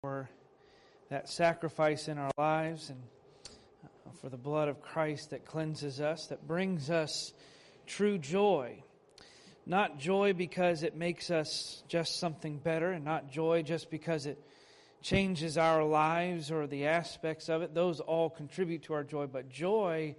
for that sacrifice in our lives and for the blood of Christ that cleanses us, that brings us true joy. Not joy because it makes us just something better, and not joy just because it changes our lives or the aspects of it. Those all contribute to our joy, but joy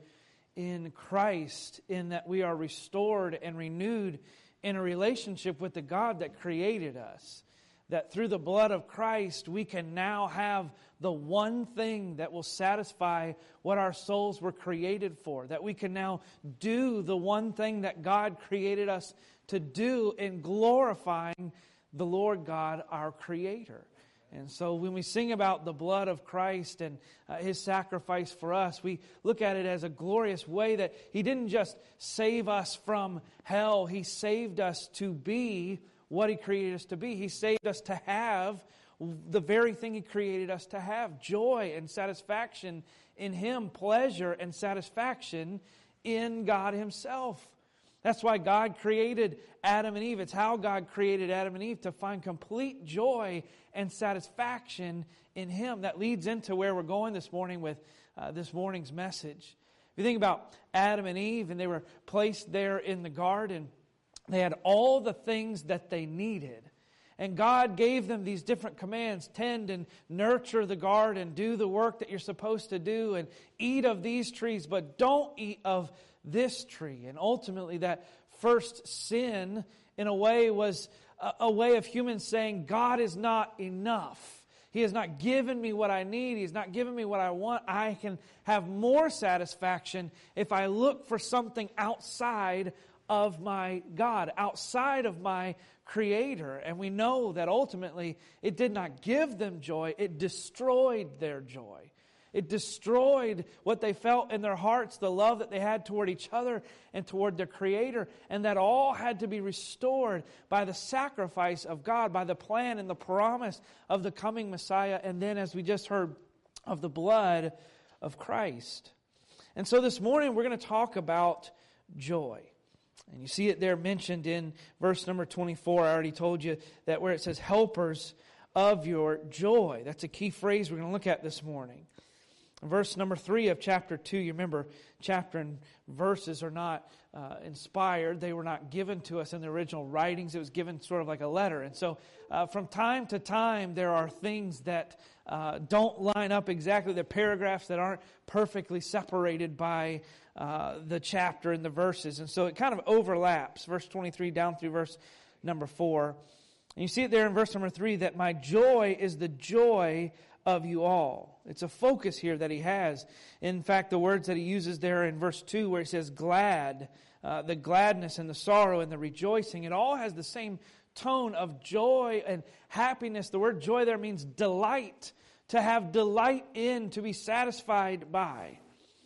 in Christ, in that we are restored and renewed in a relationship with the God that created us. That through the blood of Christ, we can now have the one thing that will satisfy what our souls were created for. That we can now do the one thing that God created us to do in glorifying the Lord God, our Creator. And so when we sing about the blood of Christ and His sacrifice for us, we look at it as a glorious way that He didn't just save us from hell. He saved us to be what He created us to be. He saved us to have the very thing He created us to have. Joy and satisfaction in Him. Pleasure and satisfaction in God Himself. That's why God created Adam and Eve. It's how God created Adam and Eve, to find complete joy and satisfaction in Him. That leads into where we're going this morning with this morning's message. If you think about Adam and Eve, and they were placed there in the garden, they had all the things that they needed. And God gave them these different commands: tend and nurture the garden, do the work that you're supposed to do, and eat of these trees, but don't eat of this tree. And ultimately that first sin, in a way, was a way of humans saying, God is not enough. He has not given me what I need. He's not given me what I want. I can have more satisfaction if I look for something outside of my God, outside of my Creator. And we know that ultimately it did not give them joy. It destroyed their joy. It destroyed what they felt in their hearts, the love that they had toward each other and toward their Creator. And that all had to be restored by the sacrifice of God, by the plan and the promise of the coming Messiah. And then, as we just heard, of the blood of Christ. And so this morning we're going to talk about joy. And you see it there mentioned in verse number 24. I already told you that where it says helpers of your joy. That's a key phrase we're going to look at this morning. Verse number 3 of chapter 2, you remember, chapter and verses are not inspired. They were not given to us in the original writings. It was given sort of like a letter. And so from time to time, there are things that don't line up exactly. They're paragraphs that aren't perfectly separated by the chapter and the verses. And so it kind of overlaps, verse 23 down through verse number 4. And you see it there in verse number 3, that my joy is the joy of you all. It's a focus here that he has. In fact, the words that he uses there in verse 2 where he says glad, the gladness and the sorrow and the rejoicing, it all has the same tone of joy and happiness. The word joy there means delight, to have delight in, to be satisfied by.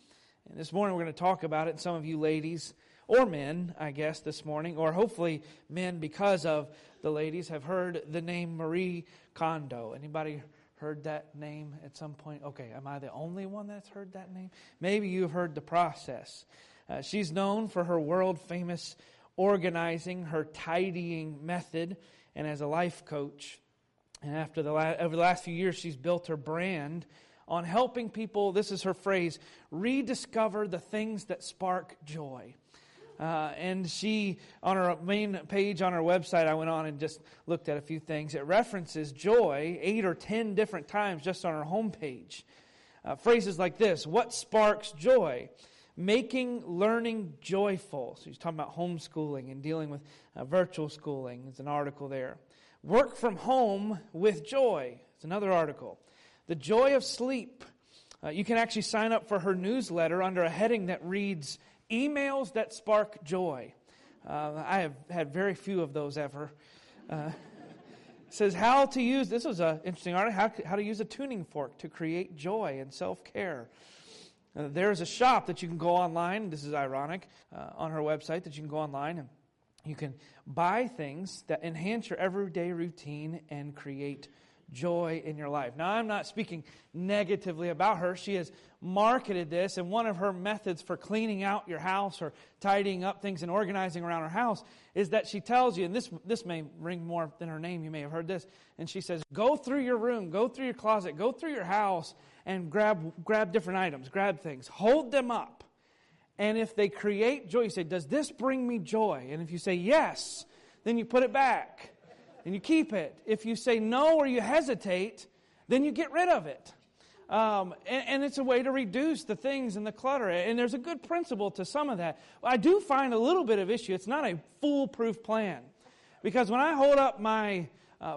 And this morning we're going to talk about it. And some of you ladies, or men, I guess, this morning, or hopefully men because of the ladies, have heard the name Marie Kondo. Anybody heard that name at some point? Okay, am I the only one that's heard that name? Maybe you've heard the process. She's known for her world-famous organizing, her tidying method, and as a life coach. And over the last few years, she's built her brand on helping people, this is her phrase, rediscover the things that spark joy. And she, on her main page on her website, I went on and just looked at a few things. It references joy 8 or 10 different times just on her homepage. Phrases like this: what sparks joy? Making learning joyful. So she's talking about homeschooling and dealing with virtual schooling. There's an article there. Work from home with joy. It's another article. The joy of sleep. You can actually sign up for her newsletter under a heading that reads emails that spark joy. I have had very few of those ever. It says how to use, this was an interesting article, how to use a tuning fork to create joy and self-care. There's a shop that you can go online, this is ironic, on her website that you can go online and you can buy things that enhance your everyday routine and create joy in your life. Now, I'm not speaking negatively about her. She has marketed this, and one of her methods for cleaning out your house or tidying up things and organizing around her house is that she tells you, and this may ring more than her name, you may have heard this, and she says, go through your room, go through your closet, go through your house, and grab different items, grab things, hold them up. And if they create joy, you say, does this bring me joy? And if you say yes, then you put it back and you keep it. If you say no or you hesitate, then you get rid of it. And it's a way to reduce the things and the clutter. And there's a good principle to some of that. I do find a little bit of issue. It's not a foolproof plan. Because when I hold up my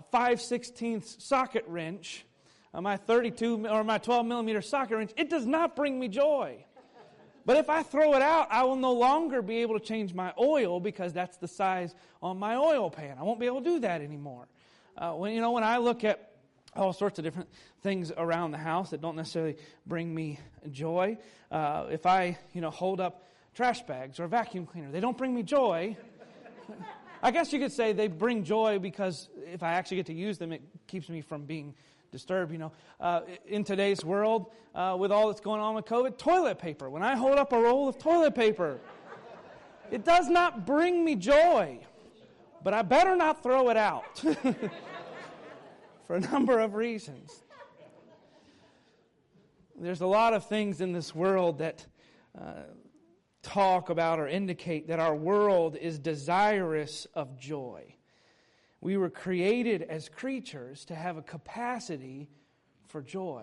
5/16 socket wrench, my 32 or my 12 millimeter socket wrench, it does not bring me joy. But if I throw it out, I will no longer be able to change my oil because that's the size on my oil pan. I won't be able to do that anymore. When I look at all sorts of different things around the house that don't necessarily bring me joy, if I hold up trash bags or a vacuum cleaner, they don't bring me joy. I guess you could say they bring joy because if I actually get to use them, it keeps me from being disturbed. In today's world, with all that's going on with COVID, toilet paper. When I hold up a roll of toilet paper, it does not bring me joy. But I better not throw it out for a number of reasons. There's a lot of things in this world that talk about or indicate that our world is desirous of joy. We were created as creatures to have a capacity for joy.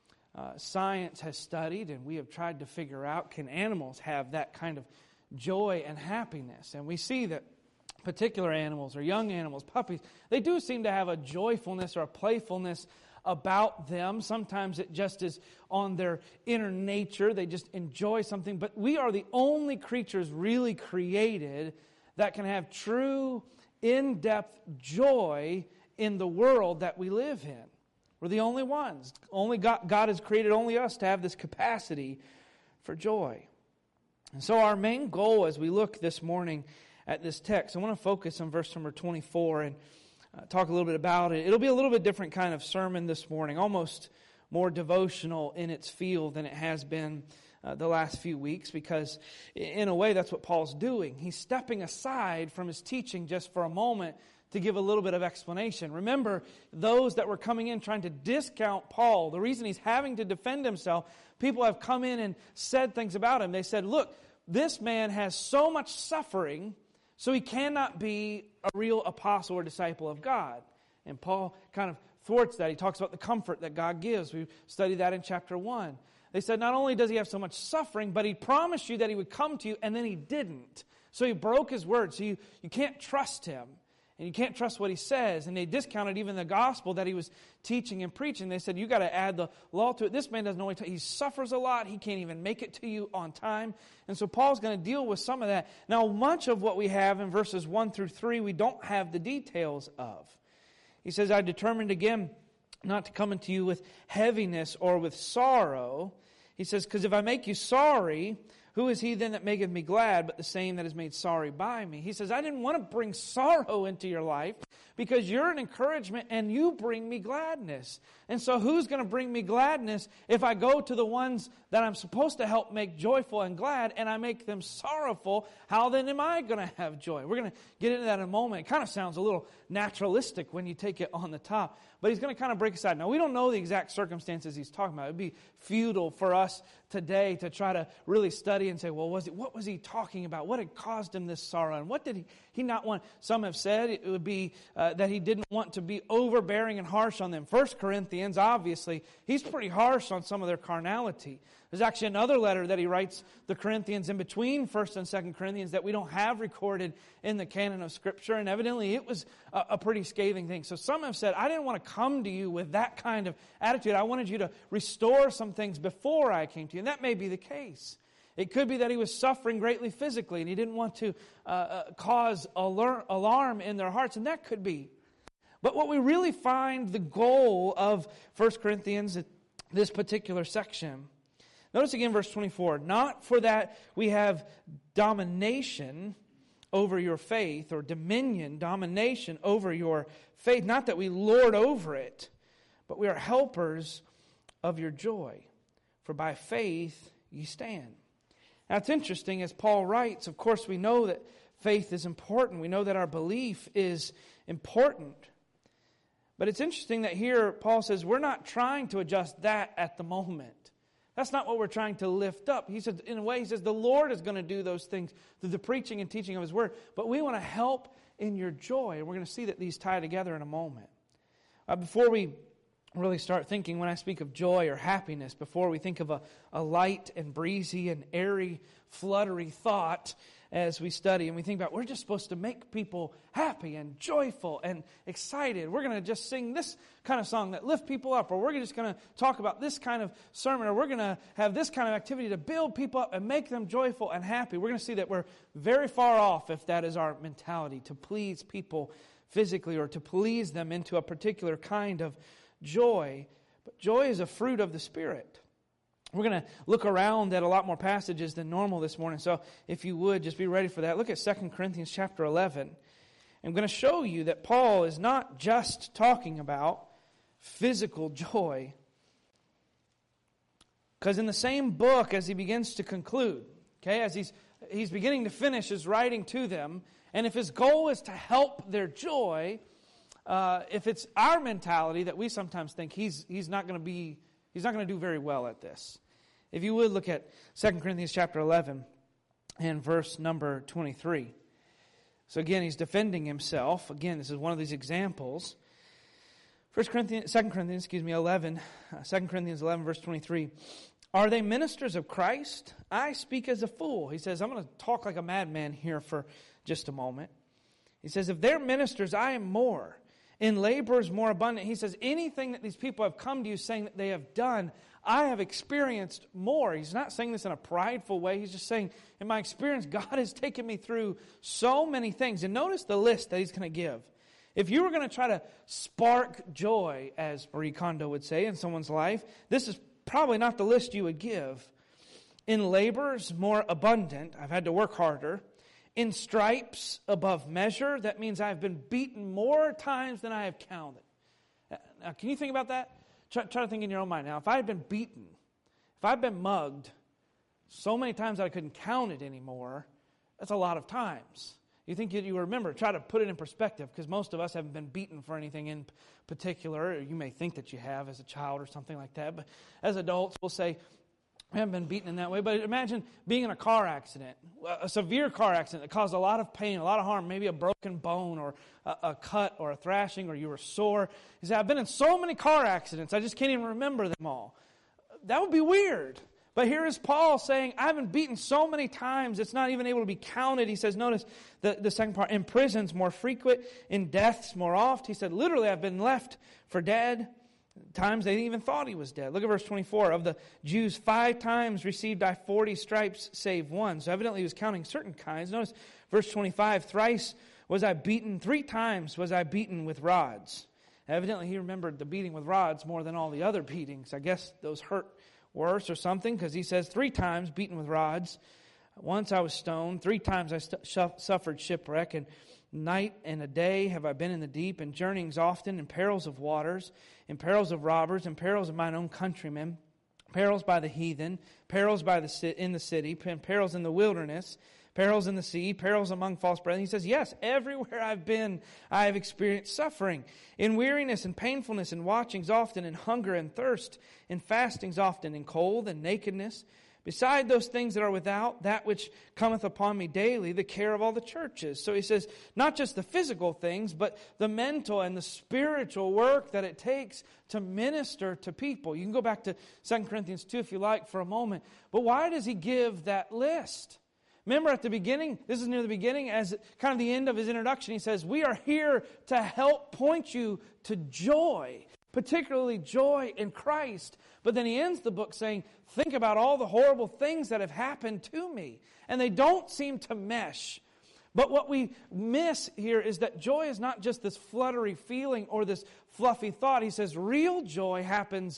Science has studied, and we have tried to figure out, can animals have that kind of joy and happiness? And we see that particular animals or young animals, puppies, they do seem to have a joyfulness or a playfulness about them. Sometimes it just is on their inner nature. They just enjoy something. But we are the only creatures really created that can have true in-depth joy in the world that we live in. We're the only ones. Only God has created only us to have this capacity for joy. And so our main goal as we look this morning at this text, I want to focus on verse number 24 and talk a little bit about it. It'll be a little bit different kind of sermon this morning, almost more devotional in its feel than it has been the last few weeks, because in a way that's what Paul's doing. He's stepping aside from his teaching just for a moment to give a little bit of explanation. Remember, those that were coming in trying to discount Paul, the reason he's having to defend himself, people have come in and said things about him. They said, look, this man has so much suffering, so he cannot be a real apostle or disciple of God. And Paul kind of thwarts that. He talks about the comfort that God gives. We studied that in chapter 1. They said not only does he have so much suffering, but he promised you that he would come to you, and then he didn't. So he broke his word. So you can't trust him, and you can't trust what he says. And they discounted even the gospel that he was teaching and preaching. They said, you got to add the law to it. This man doesn't know what he suffers a lot. He can't even make it to you on time. And so Paul's going to deal with some of that. Now, much of what we have in verses 1 through 3, we don't have the details of. He says, I determined again not to come unto you with heaviness or with sorrow. He says, because if I make you sorry, who is he then that maketh me glad, but the same that is made sorry by me? He says, I didn't want to bring sorrow into your life because you're an encouragement and you bring me gladness. And so who's going to bring me gladness if I go to the ones that I'm supposed to help make joyful and glad and I make them sorrowful? How then am I going to have joy? We're going to get into that in a moment. It kind of sounds a little naturalistic when you take it on the top. But he's going to kind of break aside. Now, we don't know the exact circumstances he's talking about. It would be futile for us today to try to really study and say, well, what was he talking about? What had caused him this sorrow? And what did he not want? Some have said it would be that he didn't want to be overbearing and harsh on them. 1 Corinthians, obviously, he's pretty harsh on some of their carnality. There's actually another letter that he writes the Corinthians in between 1 and 2 Corinthians that we don't have recorded in the canon of Scripture, and evidently it was a pretty scathing thing. So some have said, I didn't want to come to you with that kind of attitude. I wanted you to restore some things before I came to you, and that may be the case. It could be that he was suffering greatly physically, and he didn't want to cause alarm in their hearts, and that could be. But what we really find the goal of 1 Corinthians, this particular section, notice again verse 24, not for that we have domination over your faith, or domination over your faith, not that we lord over it, but we are helpers of your joy. For by faith ye stand. Now it's interesting, as Paul writes, of course we know that faith is important. We know that our belief is important. But it's interesting that here Paul says we're not trying to adjust that at the moment. That's not what we're trying to lift up. He said, in a way, he says the Lord is going to do those things through the preaching and teaching of His Word. But we want to help in your joy. And we're going to see that these tie together in a moment. Before we really start thinking, when I speak of joy or happiness, before we think of a light and breezy and airy, fluttery thought as we study, and we think about we're just supposed to make people happy and joyful and excited. We're going to just sing this kind of song that lift people up, or we're just going to talk about this kind of sermon, or we're going to have this kind of activity to build people up and make them joyful and happy. We're going to see that we're very far off if that is our mentality, to please people physically or to please them into a particular kind of joy. But joy is a fruit of the Spirit. We're going to look around at a lot more passages than normal this morning. So if you would, just be ready for that. Look at 2 Corinthians chapter 11. I'm going to show you that Paul is not just talking about physical joy. Because in the same book, as he begins to conclude, okay, as he's beginning to finish his writing to them, and if his goal is to help their joy, if it's our mentality that we sometimes think he's not going to do very well at this. If you would look at 2 Corinthians chapter 11 and verse number 23. So again, he's defending himself. Again, this is one of these examples. 2 Corinthians 11 verse 23. Are they ministers of Christ? I speak as a fool. He says, I'm going to talk like a madman here for just a moment. He says, if they're ministers, I am more. In laborers more abundant. He says, anything that these people have come to you saying that they have done, I have experienced more. He's not saying this in a prideful way. He's just saying, in my experience, God has taken me through so many things. And notice the list that he's going to give. If you were going to try to spark joy, as Marie Kondo would say, in someone's life, this is probably not the list you would give. In labors more abundant. I've had to work harder. In stripes above measure. That means I've been beaten more times than I have counted. Now, can you think about that? Try to think in your own mind. Now, if I had been beaten, if I'd been mugged so many times that I couldn't count it anymore, that's a lot of times. You think you remember, try to put it in perspective, because most of us haven't been beaten for anything in particular. Or you may think that you have as a child or something like that. But as adults, we'll say, I haven't been beaten in that way, but imagine being in a car accident, a severe car accident that caused a lot of pain, a lot of harm, maybe a broken bone or a cut or a thrashing, or you were sore. He said, I've been in so many car accidents, I just can't even remember them all. That would be weird. But here is Paul saying, I've been beaten so many times, it's not even able to be counted. He says, notice the second part, in prisons more frequent, in deaths more oft. He said, literally, I've been left for dead. Times they even thought he was dead. Look at verse 24. Of the Jews, 5 times received I 40 stripes, save one. So evidently he was counting certain kinds. Notice verse 25. Thrice was I beaten, 3 times was I beaten with rods. Evidently he remembered the beating with rods more than all the other beatings. I guess those hurt worse or something, because he says 3 times beaten with rods. Once I was stoned. 3 times I suffered shipwreck. And night and a day have I been in the deep, and journeyings often, in perils of waters, in perils of robbers, in perils of mine own countrymen, perils by the heathen, perils in the city, perils in the wilderness, perils in the sea, perils among false brethren. He says, yes, everywhere I've been, I have experienced suffering, in weariness and painfulness, in watchings often, in hunger and thirst, in fastings often, in cold and nakedness. Beside those things that are without, that which cometh upon me daily, the care of all the churches. So he says, not just the physical things, but the mental and the spiritual work that it takes to minister to people. You can go back to 2 Corinthians 2 if you like for a moment. But why does he give that list? Remember at the beginning, this is near the beginning, as kind of the end of his introduction, he says, we are here to help point you to joy, particularly joy in Christ. But then he ends the book saying, think about all the horrible things that have happened to me. And they don't seem to mesh. But what we miss here is that joy is not just this fluttery feeling or this fluffy thought. He says real joy happens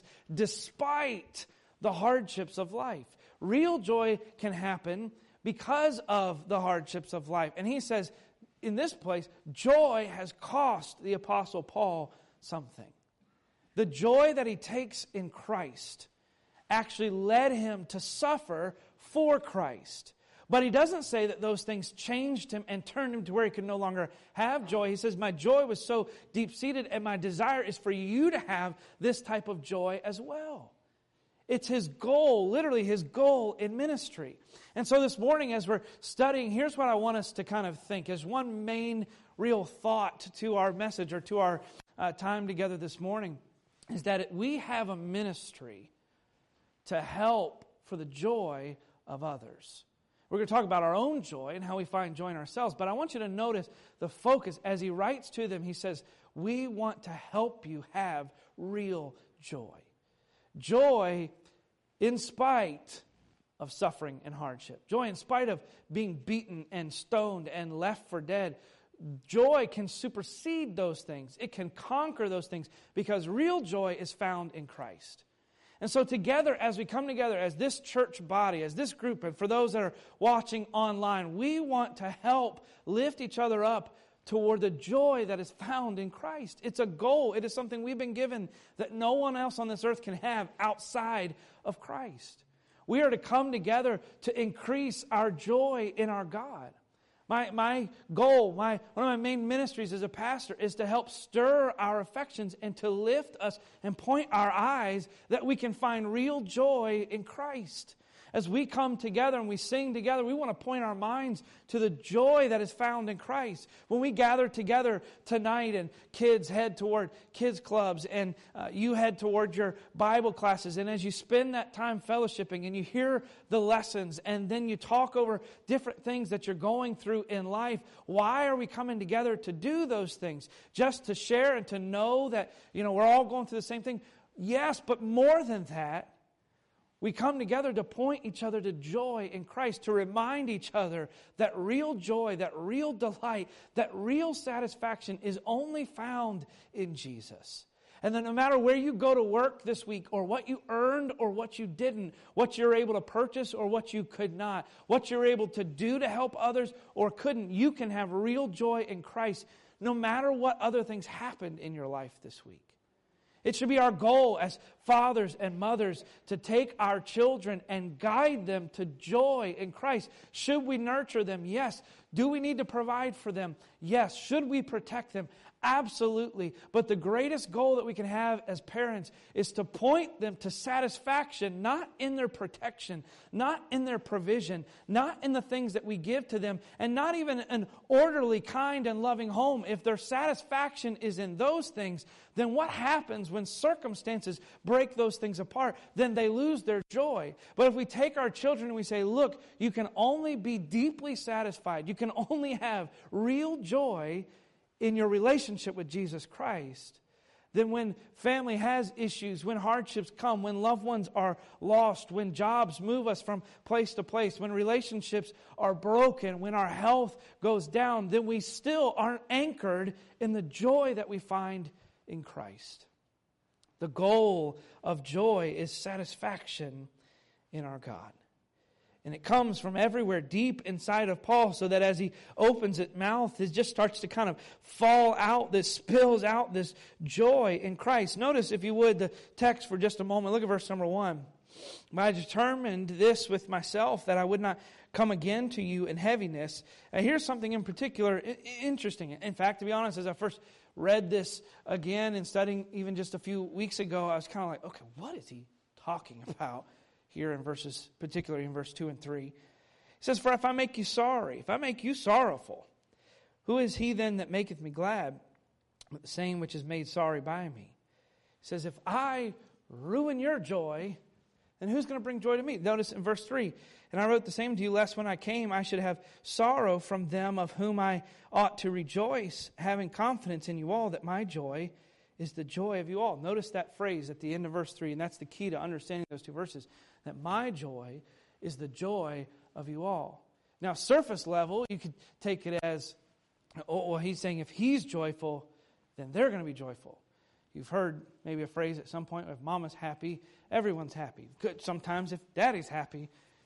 despite the hardships of life. Real joy can happen because of the hardships of life. And he says, in this place, joy has cost the Apostle Paul something. The joy that he takes in Christ actually led him to suffer for Christ. But he doesn't say that those things changed him and turned him to where he could no longer have joy. He says, my joy was so deep-seated, and my desire is for you to have this type of joy as well. It's his goal, literally his goal in ministry. And so this morning as we're studying, here's what I want us to kind of think as one main real thought to our message or to our time together this morning, is that we have a ministry to help for the joy of others. We're going to talk about our own joy and how we find joy in ourselves. But I want you to notice the focus. As he writes to them, he says, we want to help you have real joy. Joy in spite of suffering and hardship. Joy in spite of being beaten and stoned and left for dead. Joy can supersede those things. It can conquer those things because real joy is found in Christ. And so together, as we come together as this church body, as this group, and for those that are watching online, we want to help lift each other up toward the joy that is found in Christ. It's a goal. It is something we've been given that no one else on this earth can have outside of Christ. We are to come together to increase our joy in our God. My goal, one of my main ministries as a pastor is to help stir our affections and to lift us and point our eyes that we can find real joy in Christ. As we come together and we sing together, we want to point our minds to the joy that is found in Christ. When we gather together tonight and kids head toward kids clubs and you head toward your Bible classes, and as you spend that time fellowshipping and you hear the lessons and then you talk over different things that you're going through in life, why are we coming together to do those things? Just to share and to know that, we're all going through the same thing? Yes, but more than that, we come together to point each other to joy in Christ, to remind each other that real joy, that real delight, that real satisfaction is only found in Jesus. And that no matter where you go to work this week, or what you earned or what you didn't, what you're able to purchase or what you could not, what you're able to do to help others or couldn't, you can have real joy in Christ no matter what other things happened in your life this week. It should be our goal as fathers and mothers to take our children and guide them to joy in Christ. Should we nurture them? Yes. Do we need to provide for them? Yes. Should we protect them? Absolutely. But the greatest goal that we can have as parents is to point them to satisfaction, not in their protection, not in their provision, not in the things that we give to them, and not even an orderly, kind, and loving home. If their satisfaction is in those things, then what happens when circumstances break those things apart? Then they lose their joy. But if we take our children and we say, look, you can only be deeply satisfied, you can only have real joy in your relationship with Jesus Christ, then when family has issues, when hardships come, when loved ones are lost, when jobs move us from place to place, when relationships are broken, when our health goes down, then we still aren't anchored in the joy that we find in Christ. The goal of joy is satisfaction in our God. And it comes from everywhere deep inside of Paul, so that as he opens his mouth, it just starts to kind of fall out, this spills out this joy in Christ. Notice, if you would, the text for just a moment. Look at verse number 1. But I determined this with myself, that I would not come again to you in heaviness. And here's something in particular interesting. In fact, to be honest, as I first read this again and studying even just a few weeks ago, I was kind of like, okay, what is he talking about here in verses, particularly in verse 2 and 3. He says, for if I make you sorry, if I make you sorrowful, who is he then that maketh me glad, but the same which is made sorry by me? He says, if I ruin your joy, then who's going to bring joy to me? Notice in verse 3, and I wrote the same to you, lest when I came I should have sorrow from them of whom I ought to rejoice, having confidence in you all, that my joy is the joy of you all. Notice that phrase at the end of verse 3, and that's the key to understanding those two verses, that my joy is the joy of you all. Now, surface level, you could take it as, oh, well, he's saying if he's joyful, then they're going to be joyful. You've heard maybe a phrase at some point, if mama's happy, everyone's happy. Good. Sometimes if daddy's happy,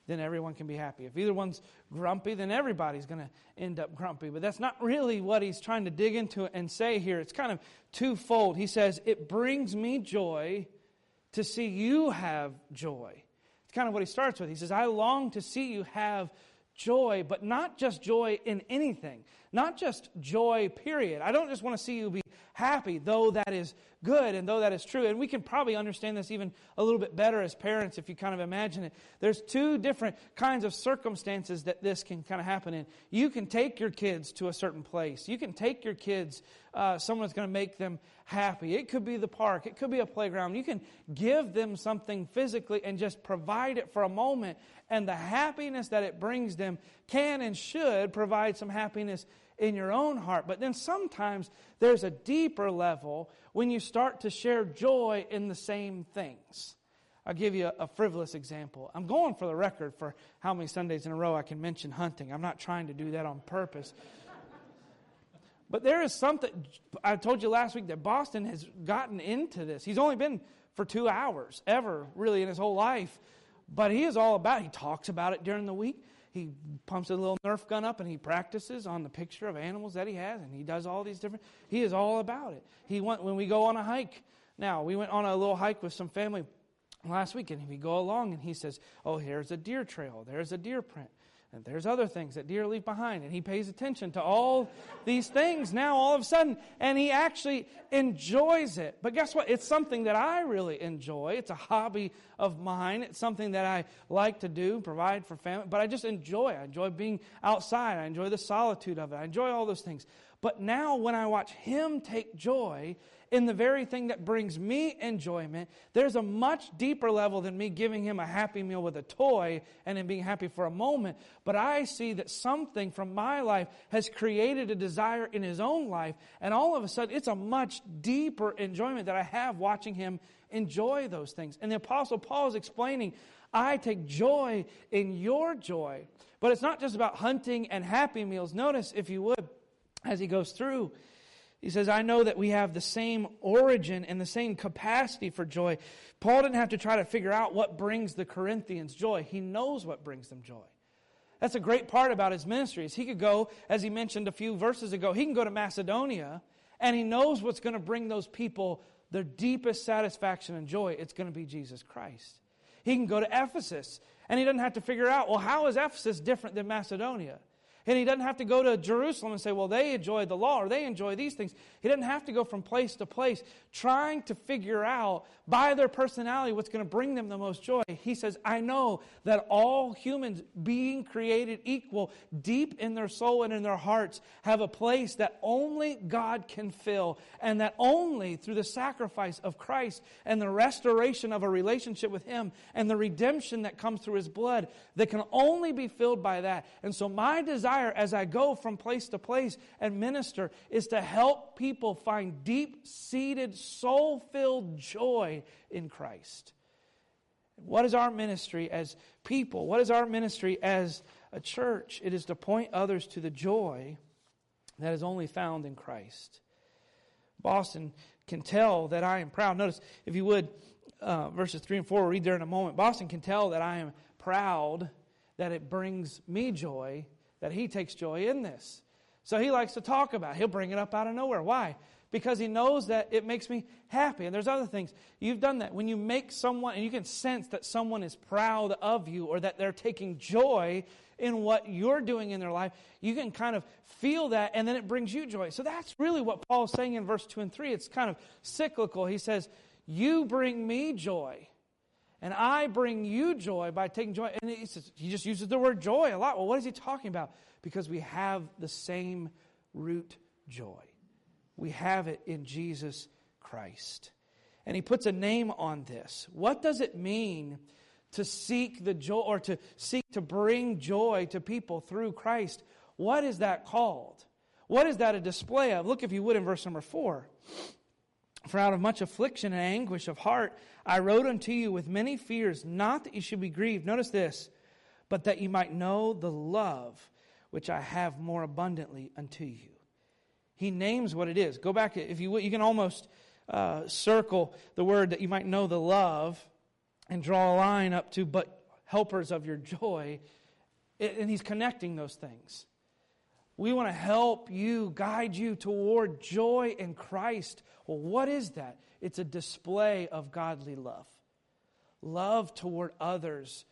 then everyone can be happy. If either one's grumpy, then everybody's going to end up grumpy. But that's not really what he's trying to dig into and say here. It's kind of twofold. He says, it brings me joy to see you have joy. It's kind of what he starts with. He says, I long to see you have joy, but not just joy in anything. Not just joy, period. I don't just want to see you be happy, though that is good and though that is true. And we can probably understand this even a little bit better as parents if you kind of imagine it. There's two different kinds of circumstances that this can kind of happen in. You can take your kids to a certain place. You can take your kids, someone's going to make them happy. It could be the park. It could be a playground. You can give them something physically and just provide it for a moment. And the happiness that it brings them can and should provide some happiness in your own heart. But then sometimes there's a deeper level when you start to share joy in the same things. I'll give you a frivolous example. I'm going for the record for how many Sundays in a row I can mention hunting. I'm not trying to do that on purpose. But there is something, I told you last week that Boston has gotten into this. He's only been for 2 hours, ever, really, in his whole life. But he is all about it. He talks about it during the week. He pumps a little Nerf gun up and he practices on the picture of animals that he has, and he does all these different. He is all about it. When we go on a hike. Now, we went on a little hike with some family last week, and we go along, and he says, "Oh, here's a deer trail. There's a deer print. And there's other things that deer leave behind." And he pays attention to all these things now all of a sudden. And he actually enjoys it. But guess what? It's something that I really enjoy. It's a hobby of mine. It's something that I like to do, provide for family. But I just enjoy it. I enjoy being outside. I enjoy the solitude of it. I enjoy all those things. But now when I watch him take joy in the very thing that brings me enjoyment, there's a much deeper level than me giving him a Happy Meal with a toy and him being happy for a moment. But I see that something from my life has created a desire in his own life, and all of a sudden it's a much deeper enjoyment that I have watching him enjoy those things. And the Apostle Paul is explaining, I take joy in your joy. But it's not just about hunting and Happy Meals. Notice, if you would, as he goes through, he says, I know that we have the same origin and the same capacity for joy. Paul didn't have to try to figure out what brings the Corinthians joy. He knows what brings them joy. That's a great part about his ministry. Is he could go, as he mentioned a few verses ago, he can go to Macedonia, and he knows what's going to bring those people their deepest satisfaction and joy. It's going to be Jesus Christ. He can go to Ephesus, and he doesn't have to figure out, well, how is Ephesus different than Macedonia? And he doesn't have to go to Jerusalem and say, well, they enjoy the law or they enjoy these things. He doesn't have to go from place to place trying to figure out by their personality what's going to bring them the most joy. He says, I know that all humans being created equal deep in their soul and in their hearts have a place that only God can fill, and that only through the sacrifice of Christ and the restoration of a relationship with Him and the redemption that comes through His blood that can only be filled by that. And so my desire as I go from place to place and minister is to help people find deep-seated, soul-filled joy in Christ. What is our ministry as people? What is our ministry as a church? It is to point others to the joy that is only found in Christ. Boston can tell that I am proud. Notice, if you would, verses 3 and 4, we'll read there in a moment. Boston can tell that I am proud, that it brings me joy, that he takes joy in this. So he likes to talk about it. He'll bring it up out of nowhere. Why? Because he knows that it makes me happy. And there's other things. You've done that. When you make someone, and you can sense that someone is proud of you or that they're taking joy in what you're doing in their life, you can kind of feel that, and then it brings you joy. So that's really what Paul's saying in verse 2 and 3. It's kind of cyclical. He says, you bring me joy, and I bring you joy by taking joy. And he just uses the word joy a lot. Well, what is he talking about? Because we have the same root joy. We have it in Jesus Christ. And he puts a name on this. What does it mean to seek the joy, or to seek to bring joy to people through Christ? What is that called? What is that a display of? Look, if you would, in verse number 4. For out of much affliction and anguish of heart, I wrote unto you with many fears, not that you should be grieved. Notice this, but that you might know the love which I have more abundantly unto you. He names what it is. Go back, if you would, you can almost circle the word that you might know the love and draw a line up to, but helpers of your joy. And he's connecting those things. We want to help you, guide you toward joy in Christ. Well, what is that? It's a display of godly love. Love toward others.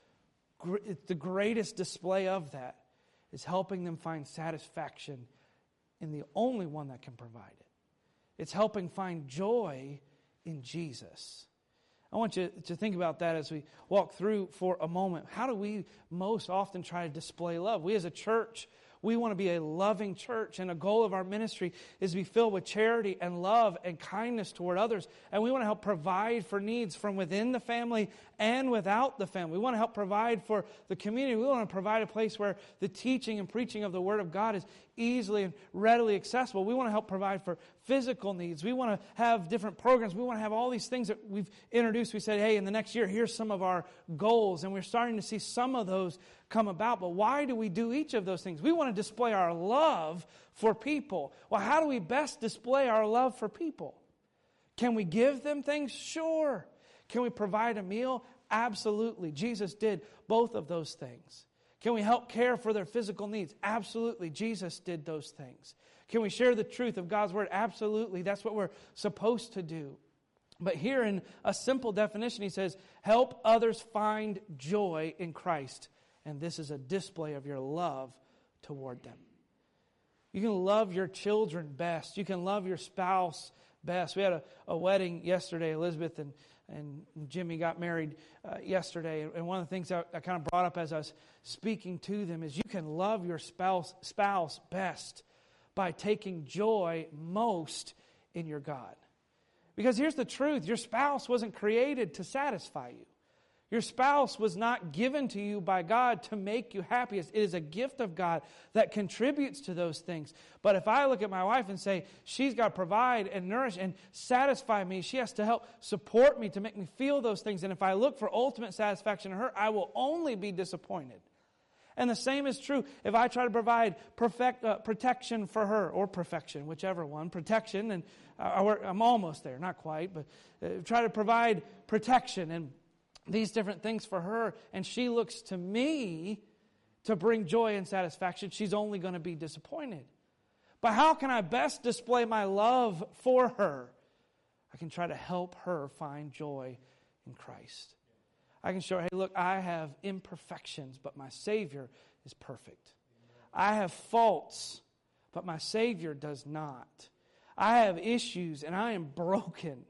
The greatest display of that is helping them find satisfaction in the only one that can provide it. It's helping find joy in Jesus. I want you to think about that as we walk through for a moment. How do we most often try to display love? We as a church, we want to be a loving church, and a goal of our ministry is to be filled with charity and love and kindness toward others. And we want to help provide for needs from within the family and without the family. We want to help provide for the community. We want to provide a place where the teaching and preaching of the Word of God is easily and readily accessible. We want to help provide for physical needs. We want to have different programs. We want to have all these things that we've introduced. We said, hey, in the next year, here's some of our goals. And we're starting to see some of those come about. But why do we do each of those things? We want to display our love for people. Well, how do we best display our love for people? Can we give them things? Sure. Can we provide a meal? Absolutely. Jesus did both of those things. Can we help care for their physical needs? Absolutely. Jesus did those things. Can we share the truth of God's Word? Absolutely. That's what we're supposed to do. But here in a simple definition, he says, help others find joy in Christ. And this is a display of your love toward them. You can love your children best. You can love your spouse best. We had a wedding yesterday. Elizabeth and Jimmy got married yesterday. And one of the things that I kind of brought up as I was speaking to them is you can love your spouse best by taking joy most in your God. Because here's the truth. Your spouse wasn't created to satisfy you. Your spouse was not given to you by God to make you happy. It is a gift of God that contributes to those things. But if I look at my wife and say, she's got to provide and nourish and satisfy me, she has to help support me to make me feel those things. And if I look for ultimate satisfaction in her, I will only be disappointed. And the same is true if I try to provide protection for her, or perfection, whichever one, protection. And I'm almost there, not quite, but try to provide protection and these different things for her, and she looks to me to bring joy and satisfaction, she's only going to be disappointed. But how can I best display my love for her? I can try to help her find joy in Christ. I can show her, hey, look, I have imperfections, but my Savior is perfect. I have faults, but my Savior does not. I have issues, and I am broken,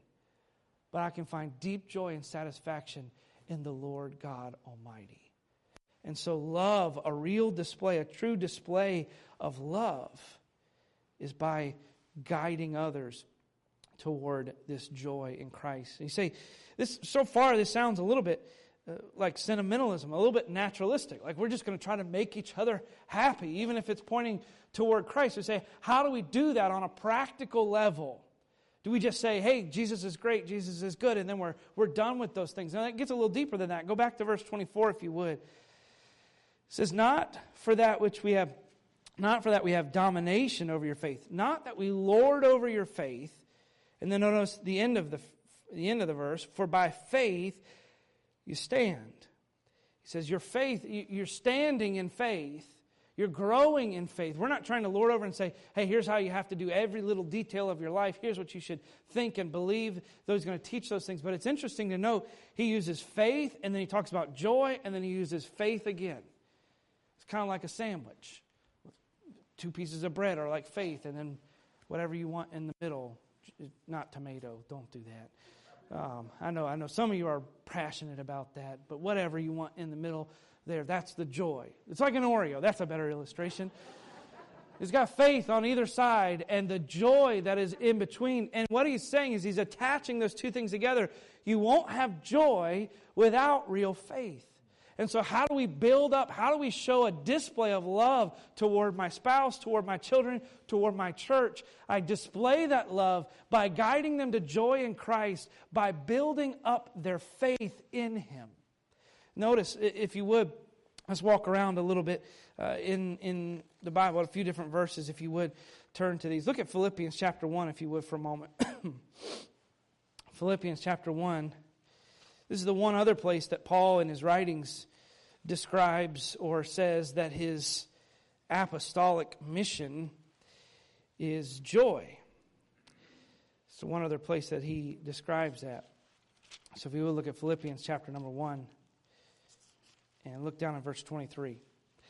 but I can find deep joy and satisfaction in the Lord God Almighty. And so love, a real display, a true display of love, is by guiding others toward this joy in Christ. And you say, this sounds a little bit like sentimentalism, a little bit naturalistic. Like we're just going to try to make each other happy, even if it's pointing toward Christ. We say, how do we do that on a practical level? Do we just say, hey, Jesus is great, Jesus is good, and then we're done with those things? And it gets a little deeper than that. Go back to verse 24 if you would. It says, not for that we have domination over your faith, not that we lord over your faith. And then notice the end of the verse, for by faith you stand. He says, your faith, you're standing in faith. You're growing in faith. We're not trying to lord over and say, hey, here's how you have to do every little detail of your life. Here's what you should think and believe. He's going to teach those things. But it's interesting to note, he uses faith, and then he talks about joy, and then he uses faith again. It's kind of like a sandwich. 2 pieces of bread are like faith, and then whatever you want in the middle. Not tomato. Don't do that. I know some of you are passionate about that, but whatever you want in the middle there, that's the joy. It's like an Oreo. That's a better illustration. He's got faith on either side and the joy that is in between. And what he's saying is he's attaching those two things together. You won't have joy without real faith. And so how do we build up, how do we show a display of love toward my spouse, toward my children, toward my church? I display that love by guiding them to joy in Christ, by building up their faith in Him. Notice, if you would, let's walk around a little bit in the Bible, a few different verses, if you would, turn to these. Look at Philippians chapter 1, if you would, for a moment. Philippians chapter 1. This is the one other place that Paul in his writings describes or says that his apostolic mission is joy. So one other place that he describes that. So if we will look at Philippians chapter number 1 and look down at verse 23.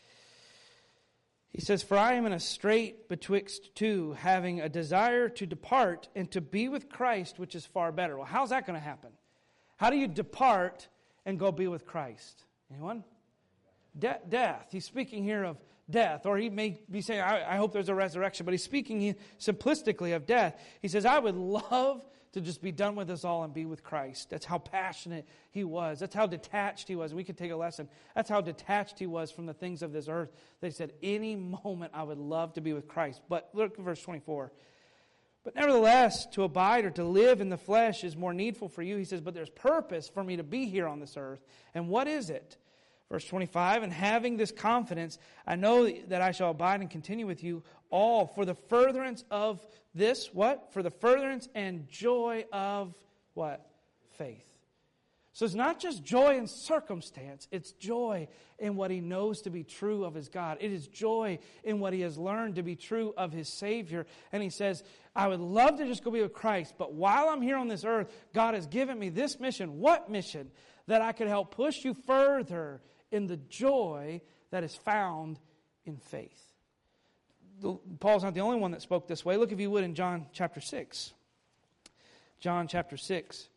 He says, "For I am in a strait betwixt two, having a desire to depart and to be with Christ, which is far better." Well, how's that going to happen? How do you depart and go be with Christ? Anyone? Death. He's speaking here of death. Or he may be saying, I hope there's a resurrection. But he's speaking simplistically of death. He says, I would love to just be done with this all and be with Christ. That's how passionate he was. That's how detached he was. We could take a lesson. That's how detached he was from the things of this earth. They said, any moment I would love to be with Christ. But look at verse 24. "But nevertheless, to abide or to live in the flesh is more needful for you." He says, "But there's purpose for me to be here on this earth. And what is it?" Verse 25, "And having this confidence, I know that I shall abide and continue with you all for the furtherance of this," what? "For the furtherance and joy of," what? "Faith." So it's not just joy in circumstance. It's joy in what he knows to be true of his God. It is joy in what he has learned to be true of his Savior. And he says, I would love to just go be with Christ, but while I'm here on this earth, God has given me this mission. What mission? That I could help push you further in the joy that is found in faith. Paul's not the only one that spoke this way. Look, if you would, in John chapter 6. John chapter 6.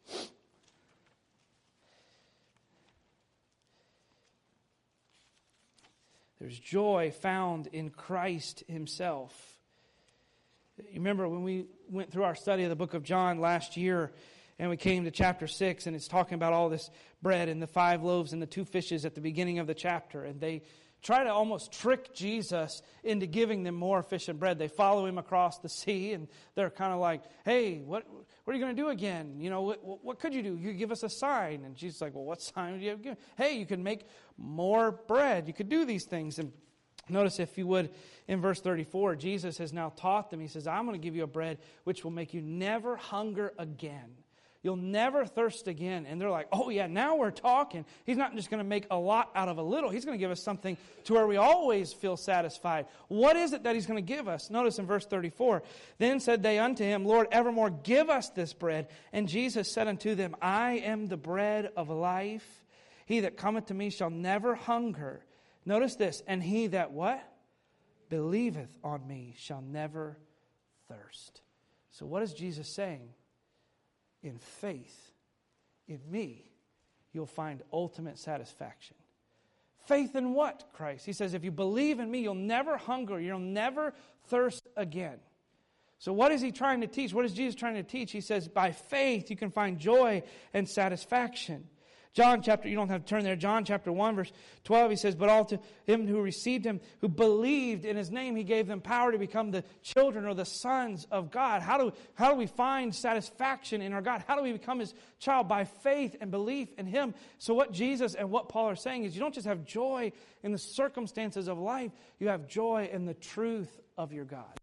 There's joy found in Christ himself. You remember when we went through our study of the book of John last year, and we came to chapter 6, and it's talking about all this bread and the 5 loaves and the 2 fishes at the beginning of the chapter. And they try to almost trick Jesus into giving them more fish and bread. They follow him across the sea, and they're kind of like, hey, what are you going to do again? You know, what could you do? You could give us a sign. And Jesus is like, well, what sign would you have given? Hey, you can make more bread. You could do these things. And notice, if you would, in verse 34, Jesus has now taught them. He says, I'm going to give you a bread which will make you never hunger again. You'll never thirst again. And they're like, oh yeah, now we're talking. He's not just going to make a lot out of a little. He's going to give us something to where we always feel satisfied. What is it that he's going to give us? Notice in verse 34, "Then said they unto him, Lord, evermore give us this bread. And Jesus said unto them, I am the bread of life. He that cometh to me shall never hunger." Notice this, "and he that" what? "believeth on me shall never thirst." So what is Jesus saying? In faith, in me, you'll find ultimate satisfaction. Faith in what, Christ? He says, if you believe in me, you'll never hunger, you'll never thirst again. So what is he trying to teach? What is Jesus trying to teach? He says, by faith you can find joy and satisfaction. John chapter, you don't have to turn there, John chapter 1 verse 12, he says, "But all to him who received him, who believed in his name, he gave them power to become the children or the sons of God." How do we find satisfaction in our God? How do we become his child? By faith and belief in him. So what Jesus and what Paul are saying is, you don't just have joy in the circumstances of life, you have joy in the truth of your God.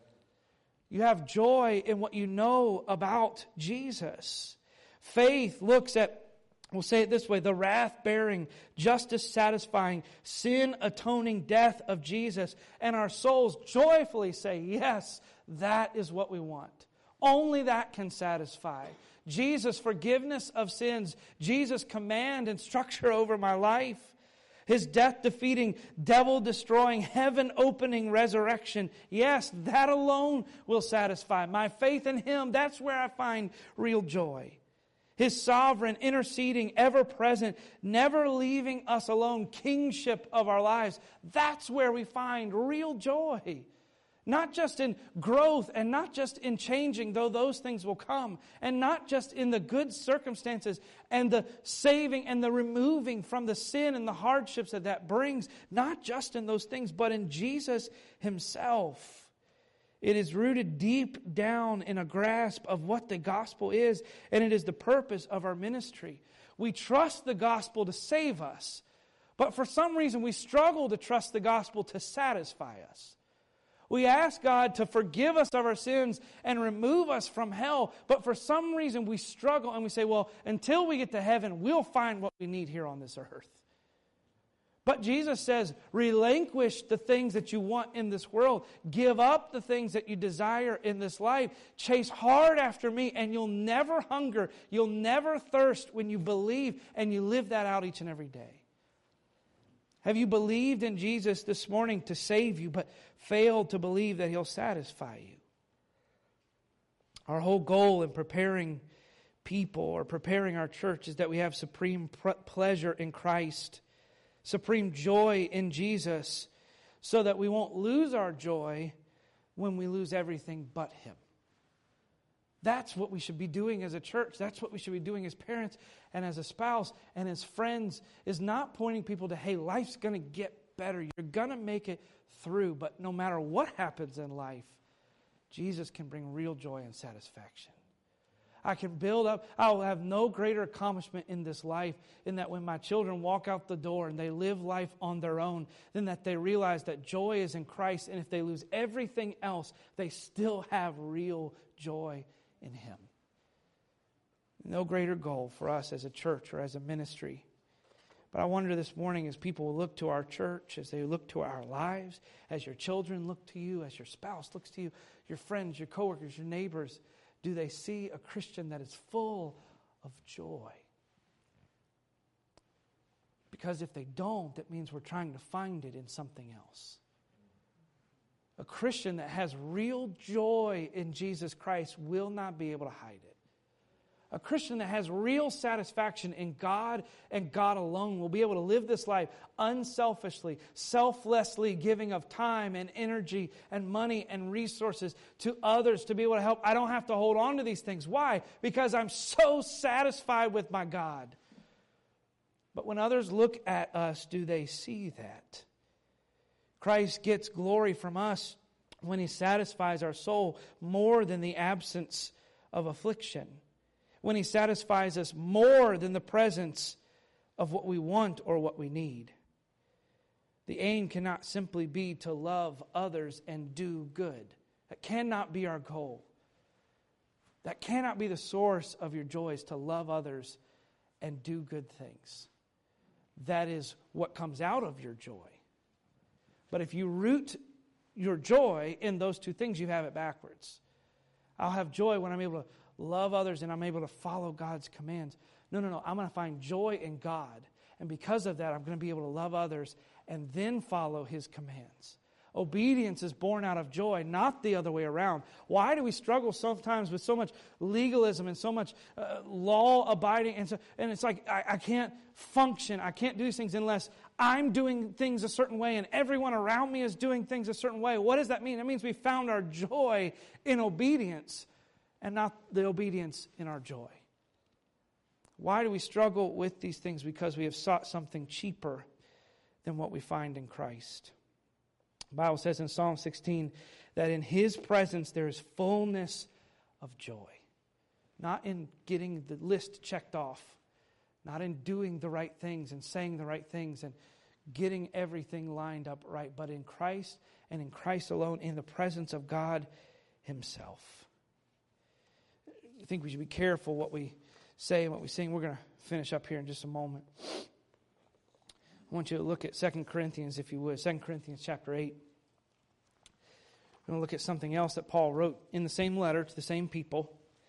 You have joy in what you know about Jesus. Faith looks at, we'll say it this way, the wrath-bearing, justice-satisfying, sin-atoning death of Jesus. And our souls joyfully say, yes, that is what we want. Only that can satisfy. Jesus' forgiveness of sins. Jesus' command and structure over my life. His death-defeating, devil-destroying, heaven-opening resurrection. Yes, that alone will satisfy. My faith in him, that's where I find real joy. His sovereign, interceding, ever-present, never leaving us alone kingship of our lives. That's where we find real joy. Not just in growth and not just in changing, though those things will come. And not just in the good circumstances and the saving and the removing from the sin and the hardships that brings. Not just in those things, but in Jesus himself. It is rooted deep down in a grasp of what the gospel is, and it is the purpose of our ministry. We trust the gospel to save us, but for some reason we struggle to trust the gospel to satisfy us. We ask God to forgive us of our sins and remove us from hell, but for some reason we struggle and we say, well, until we get to heaven, we'll find what we need here on this earth. But Jesus says, relinquish the things that you want in this world. Give up the things that you desire in this life. Chase hard after me, and you'll never hunger. You'll never thirst when you believe and you live that out each and every day. Have you believed in Jesus this morning to save you, but failed to believe that He'll satisfy you? Our whole goal in preparing people or preparing our church is that we have supreme pleasure in Christ, supreme joy in Jesus, so that we won't lose our joy when we lose everything but Him. That's what we should be doing as a church. That's what we should be doing as parents and as a spouse and as friends, is not pointing people to, hey, life's going to get better. You're going to make it through. But no matter what happens in life, Jesus can bring real joy and satisfaction. I can build up. I will have no greater accomplishment in this life in that when my children walk out the door and they live life on their own, than that they realize that joy is in Christ. And if they lose everything else, they still have real joy in Him. No greater goal for us as a church or as a ministry. But I wonder this morning, as people will look to our church, as they look to our lives, as your children look to you, as your spouse looks to you, your friends, your coworkers, your neighbors, do they see a Christian that is full of joy? Because if they don't, that means we're trying to find it in something else. A Christian that has real joy in Jesus Christ will not be able to hide it. A Christian that has real satisfaction in God and God alone will be able to live this life unselfishly, selflessly, giving of time and energy and money and resources to others to be able to help. I don't have to hold on to these things. Why? Because I'm so satisfied with my God. But when others look at us, do they see that? Christ gets glory from us when He satisfies our soul more than the absence of affliction. When He satisfies us more than the presence of what we want or what we need. The aim cannot simply be to love others and do good. That cannot be our goal. That cannot be the source of your joy, is to love others and do good things. That is what comes out of your joy. But if you root your joy in those two things, you have it backwards. I'll have joy when I'm able to love others and I'm able to follow God's commands. No. I'm going to find joy in God. And because of that, I'm going to be able to love others and then follow His commands. Obedience is born out of joy, not the other way around. Why do we struggle sometimes with so much legalism and so much law-abiding? And it's like, I can't function, I can't do these things unless I'm doing things a certain way and everyone around me is doing things a certain way. What does that mean? It means we found our joy in obedience and not the obedience in our joy. Why do we struggle with these things? Because we have sought something cheaper than what we find in Christ. The Bible says in Psalm 16 that in His presence there is fullness of joy. Not in getting the list checked off. Not in doing the right things and saying the right things and getting everything lined up right. But in Christ and in Christ alone, in the presence of God Himself. I think we should be careful what we say and what we sing. We're going to finish up here in just a moment. I want you to look at 2 Corinthians, if you would. 2 Corinthians chapter 8. We're going to look at something else that Paul wrote in the same letter to the same people.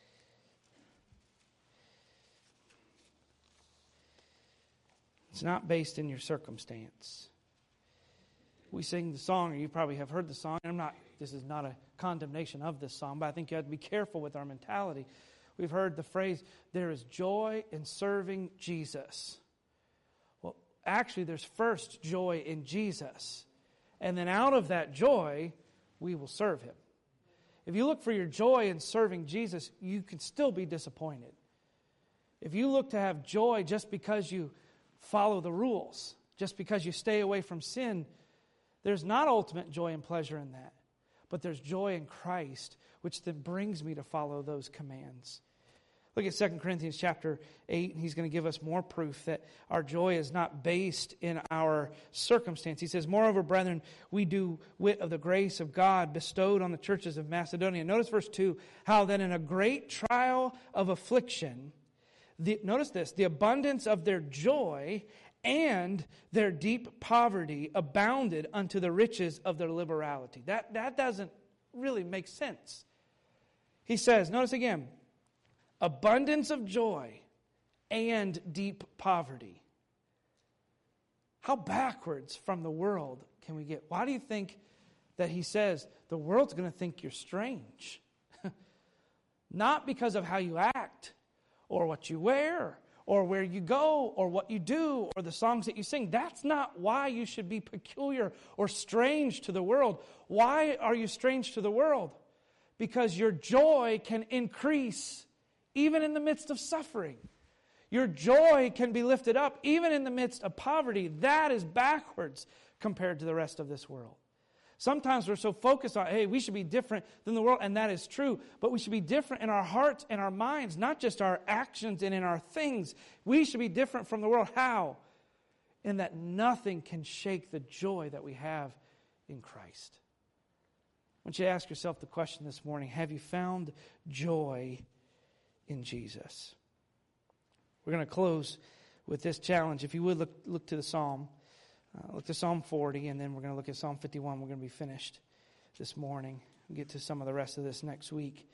It's not based in your circumstance. We sing the song, or you probably have heard the song. This is not a condemnation of this song, but I think you have to be careful with our mentality. We've heard the phrase, there is joy in serving Jesus. Well, actually, there's first joy in Jesus. And then out of that joy, we will serve Him. If you look for your joy in serving Jesus, you can still be disappointed. If you look to have joy just because you follow the rules, just because you stay away from sin, there's not ultimate joy and pleasure in that. But there's joy in Christ, which then brings me to follow those commands. Look at 2 Corinthians chapter 8, and he's going to give us more proof that our joy is not based in our circumstance. He says, moreover, brethren, we do wit of the grace of God bestowed on the churches of Macedonia. Notice verse 2, how that in a great trial of affliction, notice this, the abundance of their joy and their deep poverty abounded unto the riches of their liberality. That doesn't really make sense. He says, notice again, abundance of joy and deep poverty. How backwards from the world can we get? Why do you think that he says the world's going to think you're strange? Not because of how you act, or what you wear, or where you go, or what you do, or the songs that you sing. That's not why you should be peculiar or strange to the world. Why are you strange to the world? Because your joy can increase even in the midst of suffering. Your joy can be lifted up even in the midst of poverty. That is backwards compared to the rest of this world. Sometimes we're so focused on, hey, we should be different than the world, and that is true. But we should be different in our hearts and our minds, not just our actions and in our things. We should be different from the world. How? In that nothing can shake the joy that we have in Christ. I want you to ask yourself the question this morning, have you found joy in Jesus? We're going to close with this challenge. If you would look to the Psalm. Look to Psalm 40, and then we're going to look at Psalm 51. We're going to be finished this morning. We'll get to some of the rest of this next week.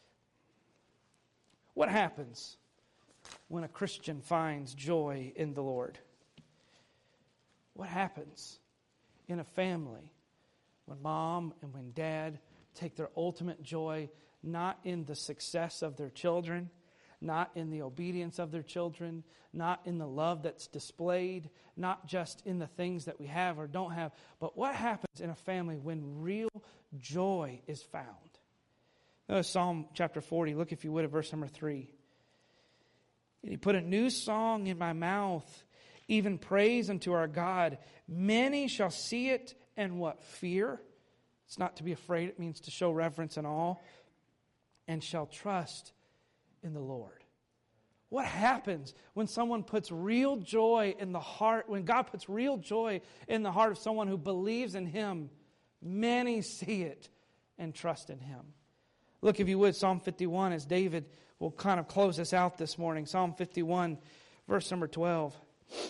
What happens when a Christian finds joy in the Lord? What happens in a family when mom and when dad take their ultimate joy not in the success of their children, not in the obedience of their children, not in the love that's displayed, not just in the things that we have or don't have, but what happens in a family when real joy is found? Notice Psalm chapter 40. Look, if you would, at verse number 3. And he put a new song in my mouth, even praise unto our God. Many shall see it and what? Fear. It's not to be afraid. It means to show reverence and awe. And shall trust in the Lord. What happens when someone puts real joy in the heart, when God puts real joy in the heart of someone who believes in Him? Many see it and trust in Him. Look, if you would, Psalm 51, as David will kind of close us out this morning. Psalm 51, verse number 12.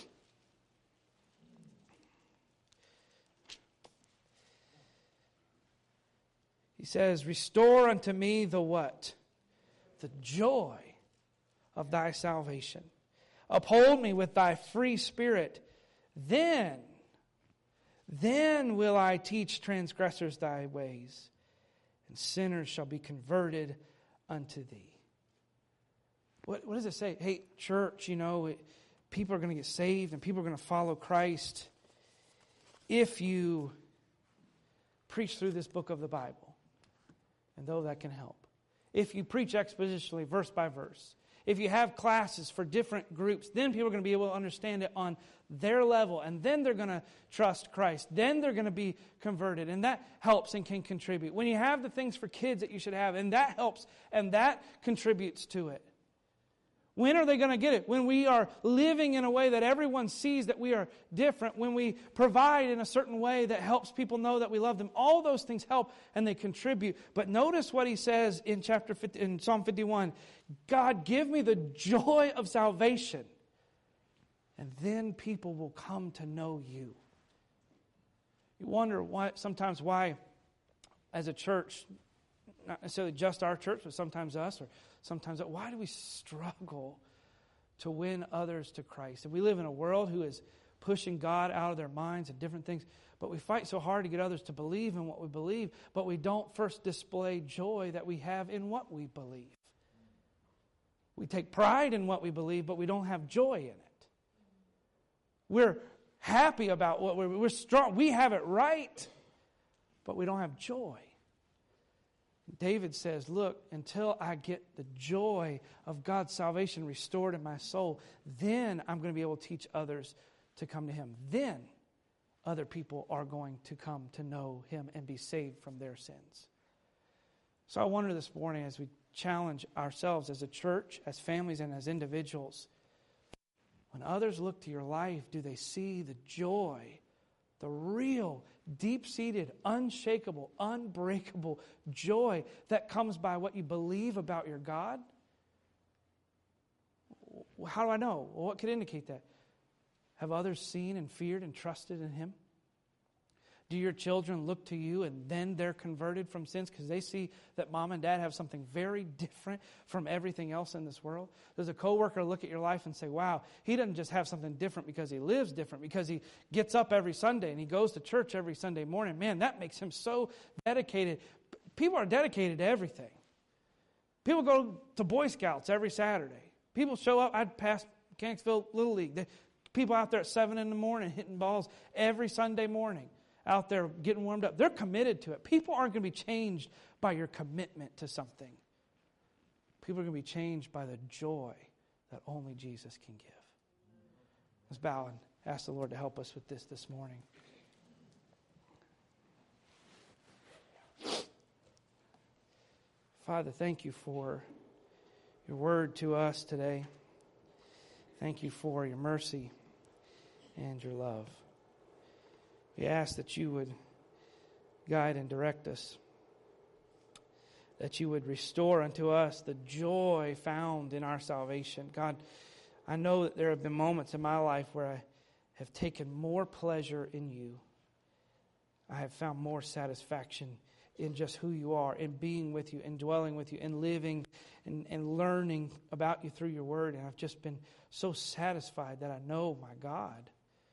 He says, restore unto me the what? The joy of thy salvation. Uphold me with thy free spirit. Then will I teach transgressors thy ways, and sinners shall be converted unto thee. What does it say? Hey, church, people are going to get saved and people are going to follow Christ if you preach through this book of the Bible. And though that can help. If you preach expositionally, verse by verse. If you have classes for different groups, then people are going to be able to understand it on their level. And then they're going to trust Christ. Then they're going to be converted. And that helps and can contribute. When you have the things for kids that you should have, and that helps and that contributes to it. When are they going to get it? When we are living in a way that everyone sees that we are different. When we provide in a certain way that helps people know that we love them. All those things help and they contribute. But notice what he says in in Psalm 51. God, give me the joy of salvation. And then people will come to know you. You wonder sometimes why, as a church, not necessarily just our church, but sometimes us, or sometimes, why do we struggle to win others to Christ? And we live in a world who is pushing God out of their minds and different things, but we fight so hard to get others to believe in what we believe, but we don't first display joy that we have in what we believe. We take pride in what we believe, but we don't have joy in it. We're happy about what we're strong. We have it right, but we don't have joy. David says, look, until I get the joy of God's salvation restored in my soul, then I'm going to be able to teach others to come to Him. Then other people are going to come to know Him and be saved from their sins. So I wonder this morning, as we challenge ourselves as a church, as families, and as individuals, when others look to your life, do they see the joy, the real, deep-seated, unshakable, unbreakable joy that comes by what you believe about your God? How do I know? Well, what could indicate that? Have others seen and feared and trusted in Him? Do your children look to you and then they're converted from sins because they see that mom and dad have something very different from everything else in this world? Does a coworker look at your life and say, wow, he doesn't just have something different because he lives different, because he gets up every Sunday and he goes to church every Sunday morning. Man, that makes him so dedicated. People are dedicated to everything. People go to Boy Scouts every Saturday. People show up. I'd pass Mechanicsville Little League. People out there at 7 in the morning hitting balls every Sunday morning, out there getting warmed up. They're committed to it. People aren't going to be changed by your commitment to something. People are going to be changed by the joy that only Jesus can give. Let's bow and ask the Lord to help us with this morning. Father, thank you for your word to us today. Thank you for your mercy and your love. We ask that you would guide and direct us, that you would restore unto us the joy found in our salvation. God, I know that there have been moments in my life where I have taken more pleasure in you. I have found more satisfaction in just who you are, in being with you, in dwelling with you, in living and learning about you through your word. And I've just been so satisfied that I know my God.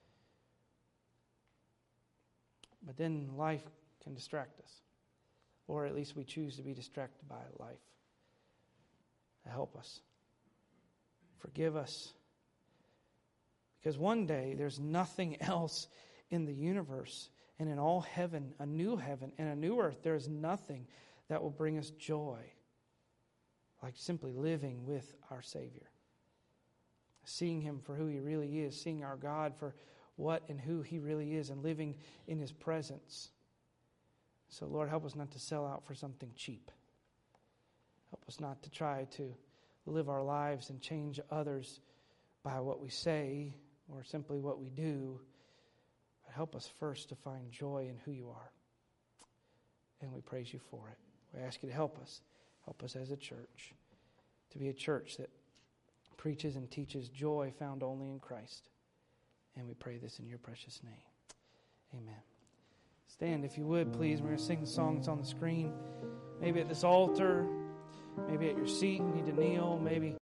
But then life can distract us. Or at least we choose to be distracted by life. Help us. Forgive us. Because one day there's nothing else in the universe and in all heaven and a new earth. There is nothing that will bring us joy like simply living with our Savior. Seeing Him for who He really is. Seeing our God for what and who He really is, and living in His presence. So, Lord, help us not to sell out for something cheap. Help us not to try to live our lives and change others by what we say or simply what we do. But help us first to find joy in who you are. And we praise you for it. We ask you to help us. Help us as a church to be a church that preaches and teaches joy found only in Christ. And we pray this in your precious name. Amen. Stand if you would, please. We're going to sing the songs on the screen. Maybe at this altar, maybe at your seat, you need to kneel, maybe